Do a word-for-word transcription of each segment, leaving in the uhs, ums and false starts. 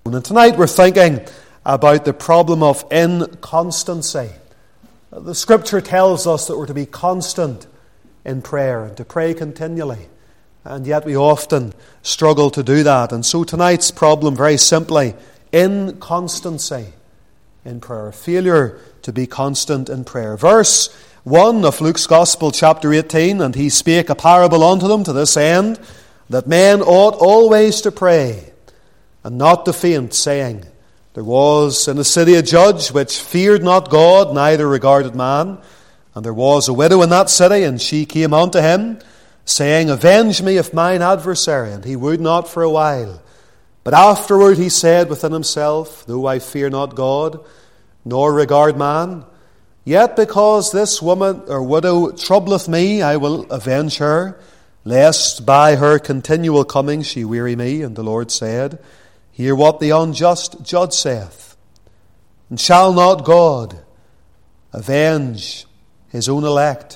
And tonight we're thinking about the problem of inconstancy. The Scripture tells us that we're to be constant in prayer and to pray continually. And yet we often struggle to do that. And so tonight's problem, very simply, inconstancy in prayer. Failure to be constant in prayer. Verse one of Luke's Gospel, chapter eighteen, and he spake a parable unto them to this end, that men ought always to pray, and not to faint, saying, There was in a city a judge which feared not God, neither regarded man. And there was a widow in that city, and she came unto him, saying, Avenge me of mine adversary. And he would not for a while. But afterward he said within himself, Though I fear not God, nor regard man, yet because this woman or widow troubleth me, I will avenge her, lest by her continual coming she weary me. And the Lord said, Hear what the unjust judge saith. And shall not God avenge his own elect,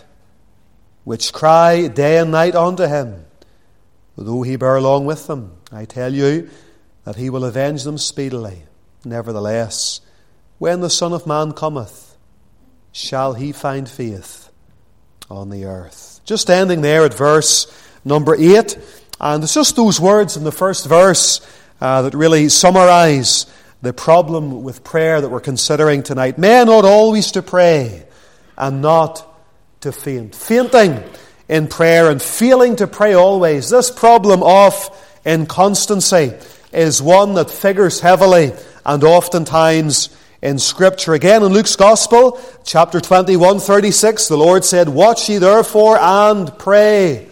which cry day and night unto him? Though he bear long with them, I tell you that he will avenge them speedily. Nevertheless, when the Son of Man cometh, shall he find faith on the earth? Just ending there at verse number eight. And it's just those words in the first verse uh, that really summarize the problem with prayer that we're considering tonight. Men ought always to pray and not to faint. Fainting in prayer and failing to pray always. This problem of inconstancy is one that figures heavily and oftentimes in Scripture. Again, in Luke's Gospel, chapter twenty-one, thirty-six, the Lord said, Watch ye therefore and pray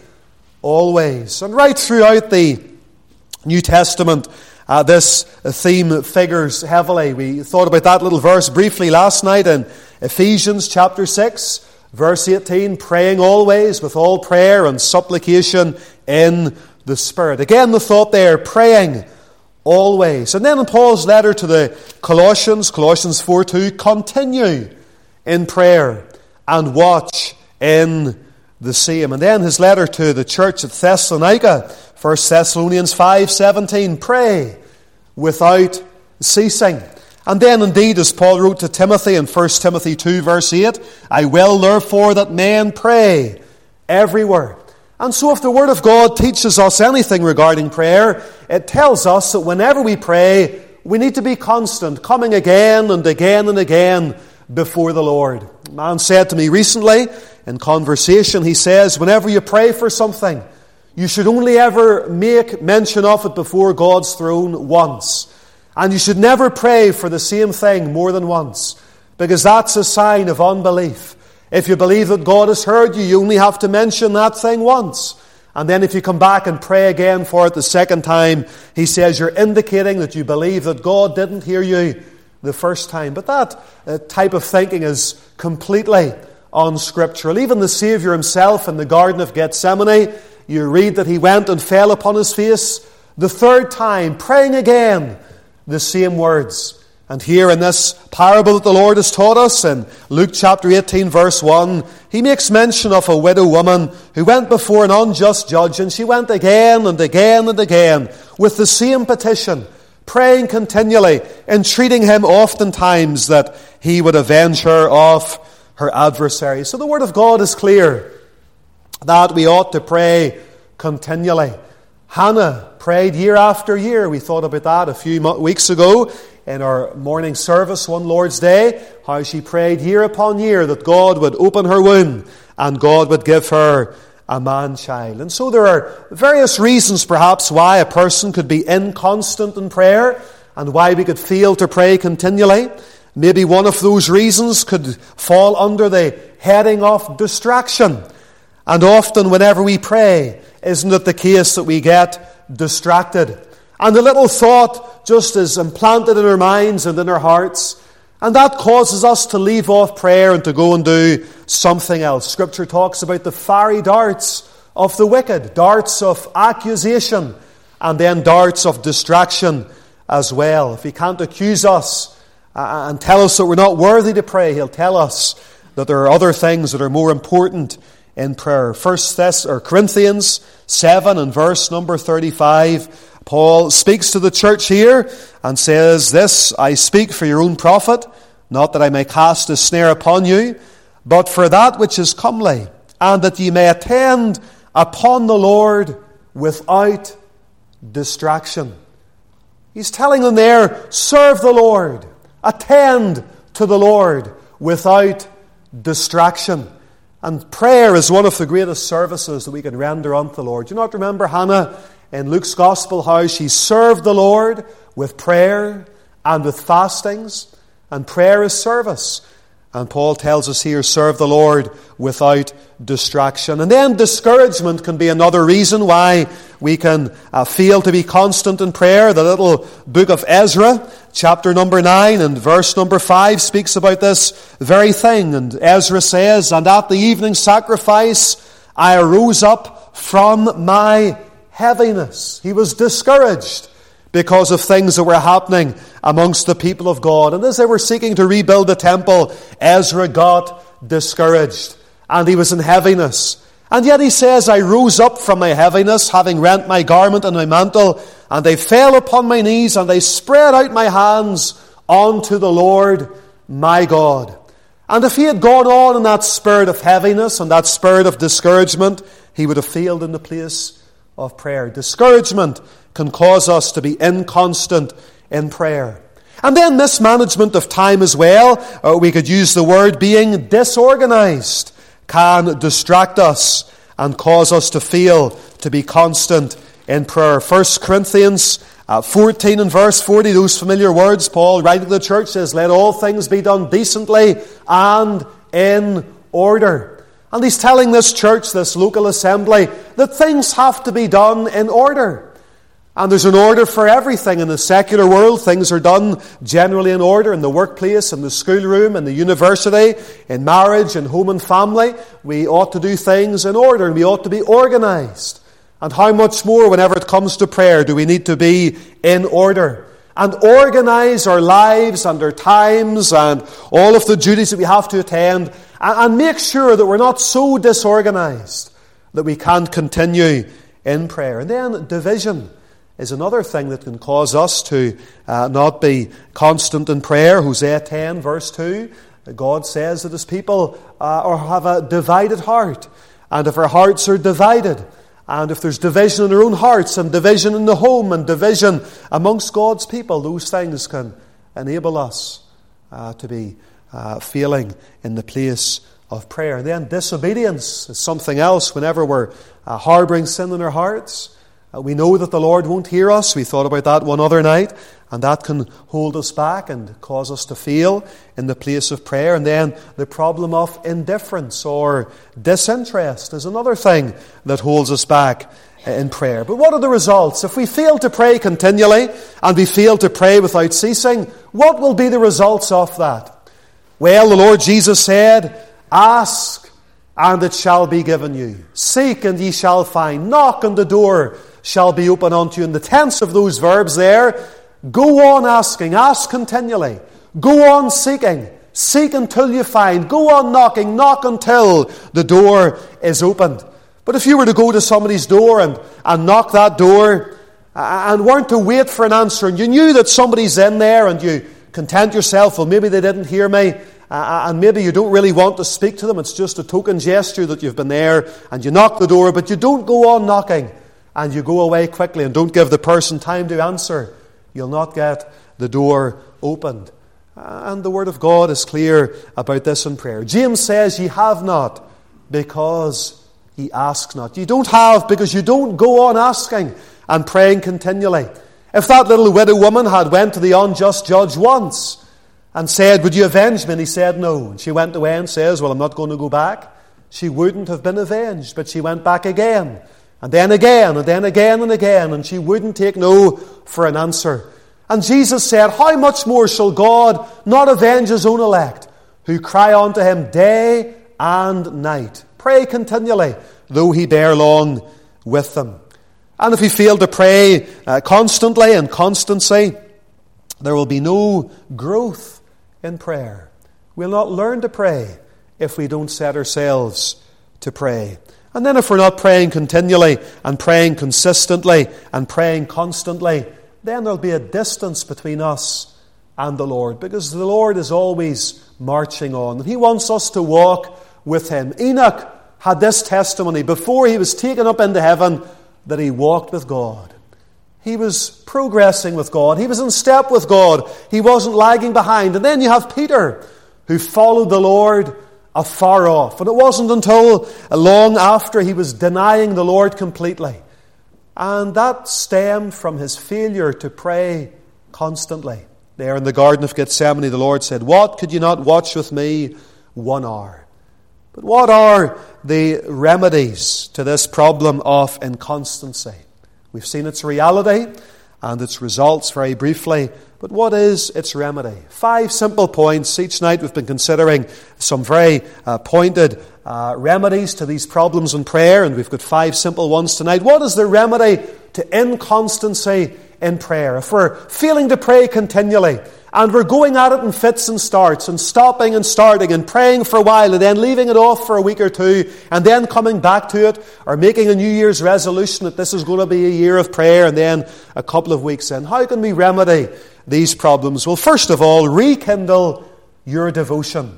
always. And right throughout the New Testament, uh, this theme figures heavily. We thought about that little verse briefly last night in Ephesians chapter six, verse eighteen, praying always with all prayer and supplication in the Spirit. Again, the thought there, praying always. And then in Paul's letter to the Colossians, Colossians four two, continue in prayer and watch in the same. And then his letter to the church at Thessalonica, First Thessalonians five seventeen, pray without ceasing. And then indeed, as Paul wrote to Timothy in First Timothy two, verse eight, I will therefore that men pray everywhere. And so if the Word of God teaches us anything regarding prayer, it tells us that whenever we pray, we need to be constant, coming again and again and again before the Lord. A man said to me recently in conversation, he says, whenever you pray for something, you should only ever make mention of it before God's throne once. And you should never pray for the same thing more than once, because that's a sign of unbelief. If you believe that God has heard you, you only have to mention that thing once. And then if you come back and pray again for it the second time, he says you're indicating that you believe that God didn't hear you the first time. But that uh, type of thinking is completely unscriptural. Even the Saviour himself in the Garden of Gethsemane, you read that he went and fell upon his face the third time, praying again the same words. And here in this parable that the Lord has taught us, in Luke chapter eighteen, verse one, he makes mention of a widow woman who went before an unjust judge, and she went again and again and again with the same petition, praying continually, entreating him oftentimes that he would avenge her of her adversary. So the Word of God is clear that we ought to pray continually. Hannah prayed year after year. We thought about that a few weeks ago in our morning service one Lord's Day, how she prayed year upon year that God would open her womb and God would give her a man-child. And so there are various reasons perhaps why a person could be inconstant in prayer and why we could fail to pray continually. Maybe one of those reasons could fall under the heading of distraction. And often whenever we pray, isn't it the case that we get distracted? And a little thought just is implanted in our minds and in our hearts, and that causes us to leave off prayer and to go and do something else. Scripture talks about the fiery darts of the wicked, darts of accusation, and then darts of distraction as well. If he can't accuse us and tell us that we're not worthy to pray, he'll tell us that there are other things that are more important in prayer. First Thess or Corinthians seven and verse number thirty-five, Paul speaks to the church here and says, "This I speak for your own profit, not that I may cast a snare upon you, but for that which is comely, and that ye may attend upon the Lord without distraction." He's telling them there, serve the Lord, attend to the Lord without distraction. And prayer is one of the greatest services that we can render unto the Lord. Do you not remember Hannah in Luke's Gospel, how she served the Lord with prayer and with fastings? And prayer is service. And Paul tells us here, serve the Lord without distraction. And then discouragement can be another reason why we can uh, fail to be constant in prayer. The little book of Ezra, chapter number nine and verse number five, speaks about this very thing. And Ezra says, "And at the evening sacrifice I arose up from my heaviness." He was discouraged because of things that were happening amongst the people of God. And as they were seeking to rebuild the temple, Ezra got discouraged, and he was in heaviness. And yet he says, "I rose up from my heaviness, having rent my garment and my mantle, and I fell upon my knees, and I spread out my hands unto the Lord my God." And if he had gone on in that spirit of heaviness and that spirit of discouragement, he would have failed in the place of prayer. Discouragement can cause us to be inconstant in prayer. And then mismanagement of time as well, or we could use the word being disorganized, can distract us and cause us to fail to be constant in prayer. First Corinthians fourteen and verse forty, those familiar words, Paul writing to the church says, "Let all things be done decently and in order." And he's telling this church, this local assembly, that things have to be done in order. And there's an order for everything. In the secular world, things are done generally in order. In the workplace, in the schoolroom, in the university, in marriage, in home and family, we ought to do things in order, and we ought to be organized. And how much more, whenever it comes to prayer, do we need to be in order and organize our lives and our times and all of the duties that we have to attend, and make sure that we're not so disorganized that we can't continue in prayer. And then division is another thing that can cause us to uh, not be constant in prayer. Hosea ten, verse two, God says that his people uh, or have a divided heart. And if our hearts are divided, and if there's division in our own hearts, and division in the home, and division amongst God's people, those things can enable us uh, to be uh, failing in the place of prayer. And then disobedience is something else. Whenever we're uh, harboring sin in our hearts, Uh, we know that the Lord won't hear us. We thought about that one other night. And that can hold us back and cause us to fail in the place of prayer. And then the problem of indifference or disinterest is another thing that holds us back in prayer. But what are the results? If we fail to pray continually and we fail to pray without ceasing, what will be the results of that? Well, the Lord Jesus said, "Ask, and it shall be given you. Seek, and ye shall find. Knock, and the door shall be open unto you." In the tense of those verbs there, go on asking, ask continually. Go on seeking, seek until you find. Go on knocking, knock until the door is opened. But if you were to go to somebody's door and, and knock that door and weren't to wait for an answer, and you knew that somebody's in there, and you content yourself, well, maybe they didn't hear me, Uh, and maybe you don't really want to speak to them. It's just a token gesture that you've been there, and you knock the door, but you don't go on knocking, and you go away quickly and don't give the person time to answer. You'll not get the door opened. And the Word of God is clear about this in prayer. James says, "Ye have not because ye ask not." You don't have because you don't go on asking and praying continually. If that little widow woman had went to the unjust judge once and said, "Would you avenge me?" and he said no, and she went away and says, "Well, I'm not going to go back," she wouldn't have been avenged. But she went back again, and then again, and then again and again, and she wouldn't take no for an answer. And Jesus said, "How much more shall God not avenge his own elect, who cry unto him day and night? Pray continually, though he bear long with them." And if we fail to pray uh, constantly and constancy, there will be no growth in prayer. We'll not learn to pray if we don't set ourselves to pray. And then if we're not praying continually and praying consistently and praying constantly, then there'll be a distance between us and the Lord, because the Lord is always marching on. And He wants us to walk with Him. Enoch had this testimony before he was taken up into heaven, that he walked with God. He was progressing with God. He was in step with God. He wasn't lagging behind. And then you have Peter, who followed the Lord afar off. And it wasn't until long after he was denying the Lord completely. And that stemmed from his failure to pray constantly. There in the Garden of Gethsemane, the Lord said, "What, could you not watch with me one hour?" But what are the remedies to this problem of inconstancy? We've seen its reality and its results very briefly, but what is its remedy? Five simple points. Each night we've been considering some very uh, pointed uh, remedies to these problems in prayer, and we've got five simple ones tonight. What is the remedy to inconstancy in prayer? If we're failing to pray continually, and we're going at it in fits and starts, and stopping and starting, and praying for a while, and then leaving it off for a week or two, and then coming back to it, or making a New Year's resolution that this is going to be a year of prayer, and then a couple of weeks in. How can we remedy these problems? Well, first of all, rekindle your devotion.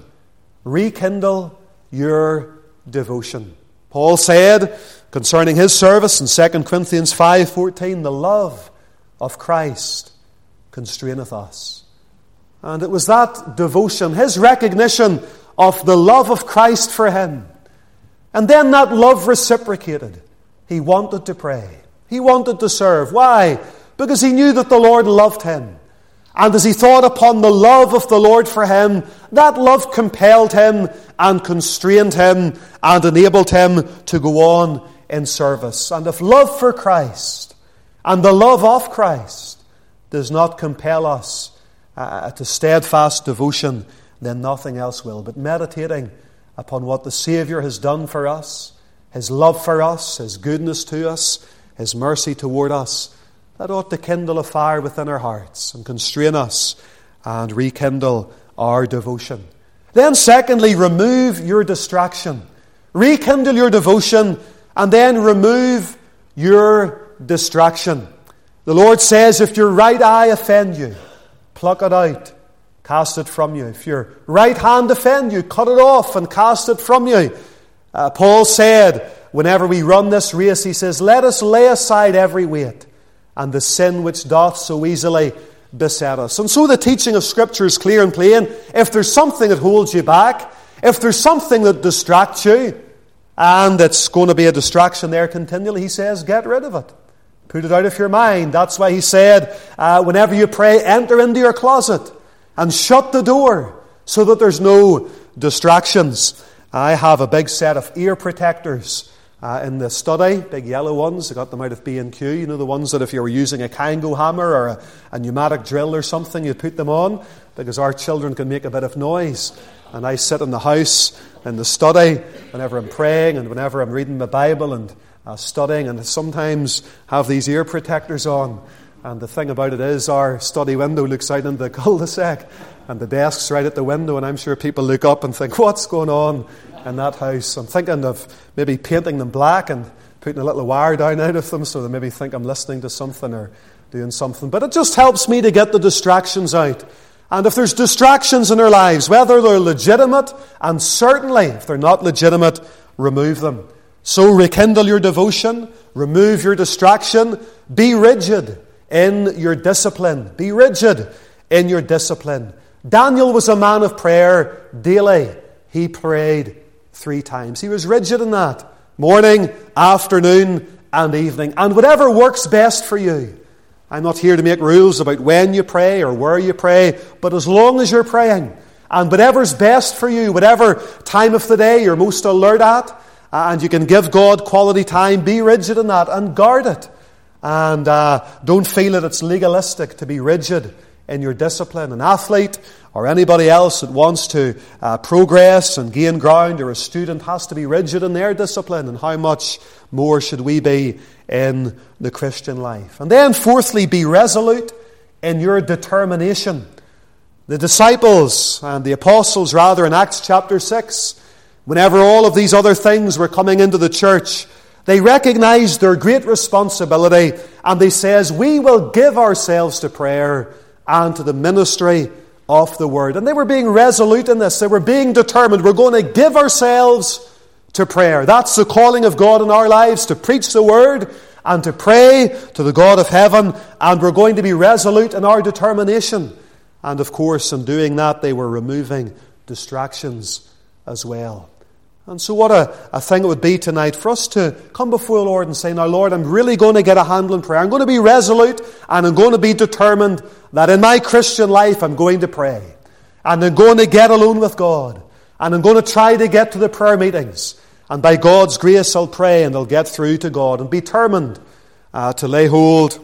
Rekindle your devotion. Paul said concerning his service in Second Corinthians five fourteen, "The love of Christ constraineth us." And it was that devotion, his recognition of the love of Christ for him, and then that love reciprocated. He wanted to pray. He wanted to serve. Why? Because he knew that the Lord loved him. And as he thought upon the love of the Lord for him, that love compelled him and constrained him and enabled him to go on in service. And if love for Christ and the love of Christ does not compel us uh, to steadfast devotion, then nothing else will. But meditating upon what the Saviour has done for us, His love for us, His goodness to us, His mercy toward us, that ought to kindle a fire within our hearts and constrain us and rekindle our devotion. Then secondly, remove your distraction. Rekindle your devotion and then remove your distraction. The Lord says, if your right eye offend you, pluck it out, cast it from you. If your right hand offend you, cut it off and cast it from you. Uh, Paul said, whenever we run this race, he says, let us lay aside every weight and the sin which doth so easily beset us. And so the teaching of Scripture is clear and plain. If there's something that holds you back, if there's something that distracts you, and it's going to be a distraction there continually, he says, get rid of it. Put it out of your mind. That's why he said, uh, whenever you pray, enter into your closet and shut the door so that there's no distractions. I have a big set of ear protectors uh, in the study, big yellow ones. I got them out of B and Q. You know, the ones that if you were using a Kango hammer or a, a pneumatic drill or something, you put them on, because our children can make a bit of noise. And I sit in the house, in the study, whenever I'm praying and whenever I'm reading the Bible and uh, studying, and sometimes have these ear protectors on. And the thing about it is, our study window looks out into the cul-de-sac, and the desk's right at the window, and I'm sure people look up and think, what's going on in that house? I'm thinking of maybe painting them black and putting a little wire down out of them so they maybe think I'm listening to something or doing something. But it just helps me to get the distractions out. And if there's distractions in our lives, whether they're legitimate, and certainly if they're not legitimate, remove them. So rekindle your devotion, remove your distraction, be rigid in your discipline. Be rigid in your discipline. Daniel was a man of prayer daily. He prayed three times. He was rigid in that. Morning, afternoon, and evening. And whatever works best for you. I'm not here to make rules about when you pray or where you pray, but as long as you're praying, and whatever's best for you, whatever time of the day you're most alert at, and you can give God quality time, be rigid in that and guard it. And uh, don't feel that it's legalistic to be rigid in your discipline. An athlete or anybody else that wants to uh, progress and gain ground, or a student, has to be rigid in their discipline. And how much more should we be in the Christian life? And then fourthly, be resolute in your determination. The disciples and the apostles rather in Acts chapter six, whenever all of these other things were coming into the church, they recognized their great responsibility, and they says, we will give ourselves to prayer and to the ministry of the word. And they were being resolute in this. They were being determined. We're going to give ourselves to prayer. That's the calling of God in our lives, to preach the word and to pray to the God of heaven. And we're going to be resolute in our determination. And of course, in doing that, they were removing distractions as well. And so what a, a thing it would be tonight for us to come before the Lord and say, now Lord, I'm really going to get a handle in prayer. I'm going to be resolute and I'm going to be determined that in my Christian life I'm going to pray. And I'm going to get alone with God. And I'm going to try to get to the prayer meetings. And by God's grace I'll pray and I'll get through to God. And be determined uh, to lay hold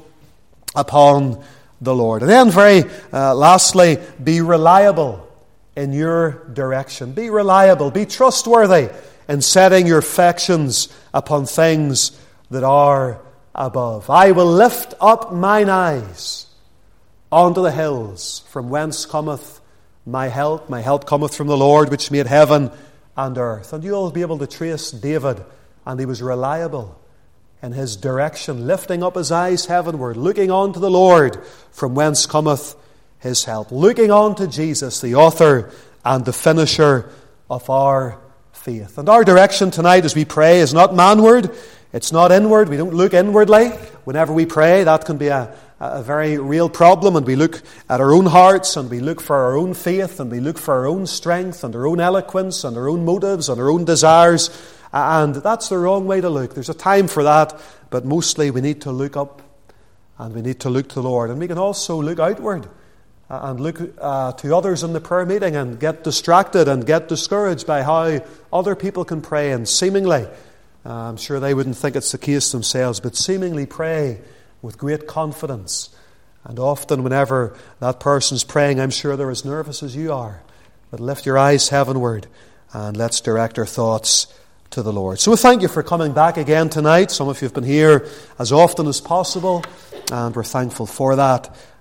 upon the Lord. And then very uh, lastly, be reliable in your direction. Be reliable, be trustworthy in setting your affections upon things that are above. I will lift up mine eyes unto the hills, from whence cometh my help. My help cometh from the Lord, which made heaven and earth. And you'll be able to trace David, and he was reliable in his direction, lifting up his eyes heavenward, looking on to the Lord, from whence cometh his help, looking on to Jesus, the author and the finisher of our faith. And our direction tonight as we pray is not manward, it's not inward. We don't look inwardly. Whenever we pray, that can be a, a very real problem, and we look at our own hearts, and we look for our own faith, and we look for our own strength, and our own eloquence, and our own motives, and our own desires, and that's the wrong way to look. There's a time for that, but mostly we need to look up, and we need to look to the Lord. And we can also look outward and look uh, to others in the prayer meeting and get distracted and get discouraged by how other people can pray, and seemingly, uh, I'm sure they wouldn't think it's the case themselves, but seemingly pray with great confidence. And often whenever that person's praying, I'm sure they're as nervous as you are. But lift your eyes heavenward and let's direct our thoughts to the Lord. So we thank you for coming back again tonight. Some of you have been here as often as possible, and we're thankful for that.